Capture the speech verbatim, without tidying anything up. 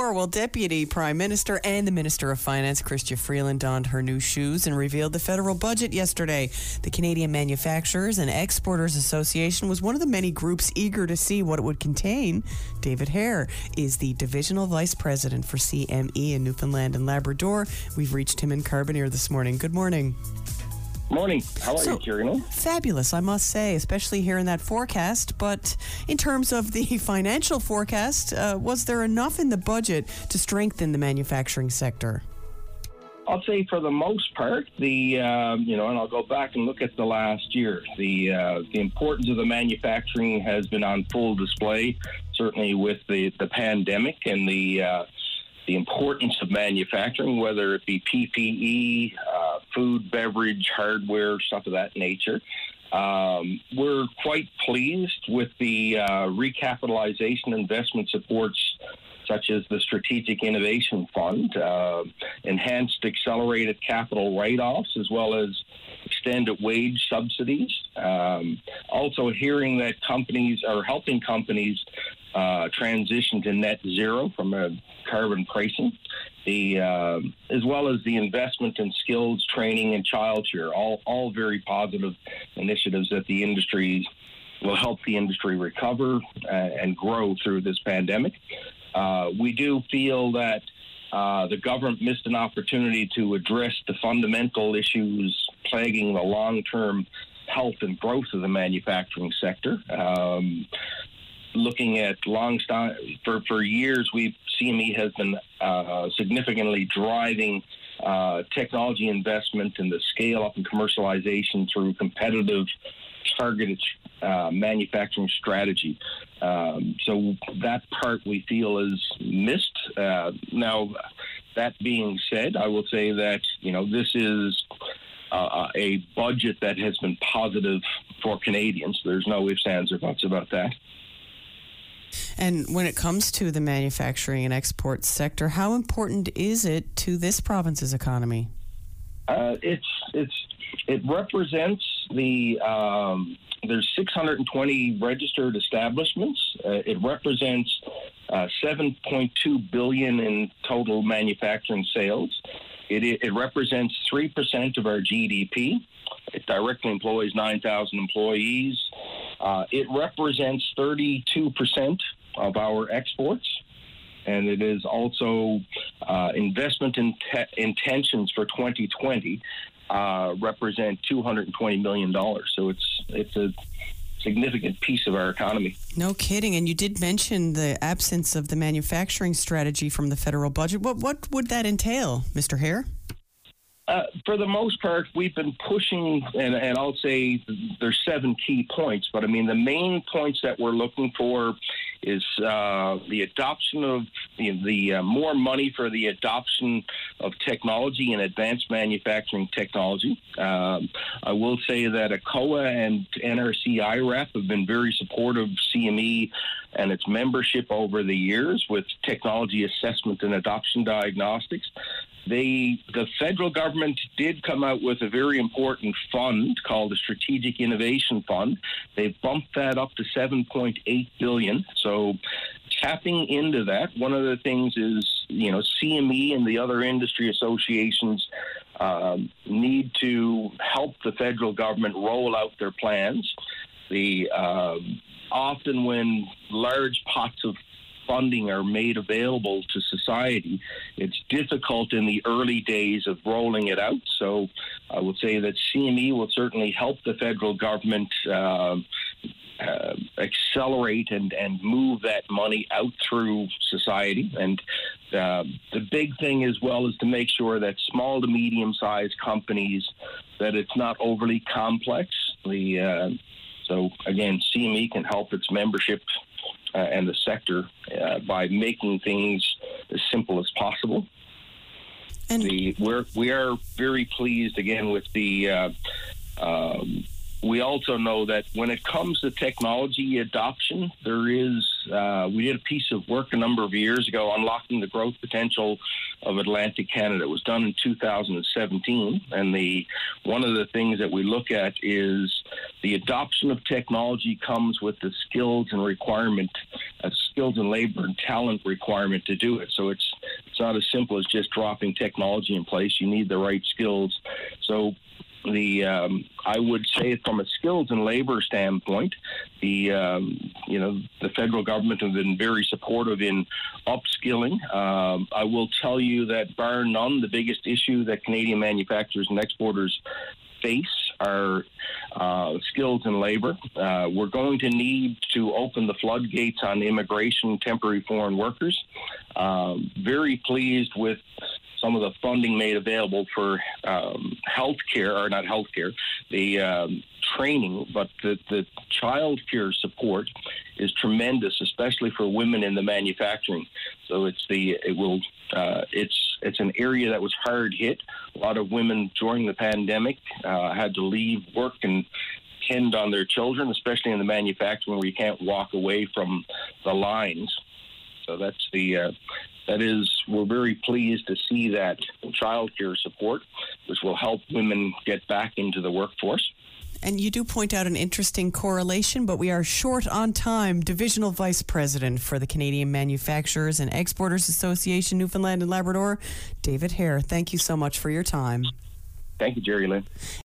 more. Well, Deputy Prime Minister and the Minister of Finance, Chrystia Freeland, donned her new shoes and revealed the federal budget yesterday. The Canadian Manufacturers and Exporters Association was one of the many groups eager to see what it would contain. David Hare is the Divisional Vice President for C M E in Newfoundland and Labrador. We've reached him in Carbonear this morning. Good morning. Morning. How are so, you, Kieran? Fabulous, I must say, especially here in that forecast. But in terms of the financial forecast, uh, was there enough in the budget to strengthen the manufacturing sector? I'll say for the most part, the um, you know, and I'll go back and look at the last year. The uh, the importance of the manufacturing has been on full display, certainly with the, the pandemic and the uh, the importance of manufacturing, whether it be P P E, uh, food, beverage, hardware, stuff of that nature. Um, we're quite pleased with the uh, recapitalization investment supports such as the Strategic Innovation Fund, uh, enhanced accelerated capital write-offs, as well as extended wage subsidies. Um, also hearing that companies are helping companies uh, transition to net zero from a carbon pricing, the uh, as well as the investment in skills training and childcare, all all very positive initiatives that the industry will help the industry recover uh, and grow through this pandemic. Uh, we do feel that uh, the government missed an opportunity to address the fundamental issues plaguing the long-term health and growth of the manufacturing sector. Um, looking at long st- for for years, we've C M E has been uh, significantly driving uh, technology investment and the scale up and commercialization through competitive, targeted uh, manufacturing strategy. Um, so that part we feel is missed. Uh, now, that being said, I will say that you know this is uh, a budget that has been positive for Canadians. There's no ifs, ands, or buts about that. And when it comes to the manufacturing and export sector, how important is it to this province's economy? Uh, it's it's it represents the um, there's six hundred twenty registered establishments. Uh, it represents uh, seven point two billion dollars in total manufacturing sales. It it represents three percent of our G D P. It directly employs nine thousand employees. Uh, it represents thirty-two percent of our exports, and it is also uh, investment in te- intentions for twenty twenty uh, represent two hundred twenty million dollars. So it's it's a significant piece of our economy. No kidding. And you did mention the absence of the manufacturing strategy from the federal budget. What what would that entail, Mister Hare? Uh, for the most part, we've been pushing, and, and I'll say there's seven key points, but I mean, the main points that we're looking for is uh, the adoption of the, the uh, more money for the adoption of technology and advanced manufacturing technology. Um, I will say that A C O A and N R C I R A P have been very supportive of C M E and its membership over the years with technology assessment and adoption diagnostics. They, the federal government did come out with a very important fund called the Strategic Innovation Fund. They bumped that up to seven point eight billion dollars. So tapping into that, one of the things is, you know, C M E and the other industry associations um, need to help the federal government roll out their plans. The um, often when large pots of funding are made available to society, it's difficult in the early days of rolling it out. So I would say that C M E will certainly help the federal government uh, uh, accelerate and, and move that money out through society. And uh, the big thing as well is to make sure that small to medium-sized companies, that it's not overly complex. The uh, so again, C M E can help its membership Uh, and the sector uh, by making things as simple as possible. And the, we're, we are very pleased, again, with the uh, um, we also know that when it comes to technology adoption, there is, uh, we did a piece of work a number of years ago unlocking the growth potential of Atlantic Canada. It was done in two thousand seventeen, and the one of the things that we look at is the adoption of technology comes with the skills and requirement, uh, skills and labor and talent requirement to do it. So it's it's not as simple as just dropping technology in place. You need the right skills. So The um, I would say from a skills and labor standpoint, the um, you know the federal government have been very supportive in upskilling. Um, I will tell you that bar none, the biggest issue that Canadian manufacturers and exporters face are uh, skills and labor. Uh, we're going to need to open the floodgates on immigration, temporary foreign workers. Um, very pleased with some of the funding made available for um, healthcare, or not healthcare, the um, training, but the, the child care support is tremendous, especially for women in the manufacturing. So it's the it will uh, it's it's an area that was hard hit. A lot of women during the pandemic uh, had to leave work and tend on their children, especially in the manufacturing where you can't walk away from the lines. So that's the uh, that is we're very pleased to see that child care support, which will help women get back into the workforce. And you do point out an interesting correlation, but we are short on time. Divisional Vice President for the Canadian Manufacturers and Exporters Association, Newfoundland and Labrador, David Hare, thank you so much for your time. Thank you, Jerry Lynn.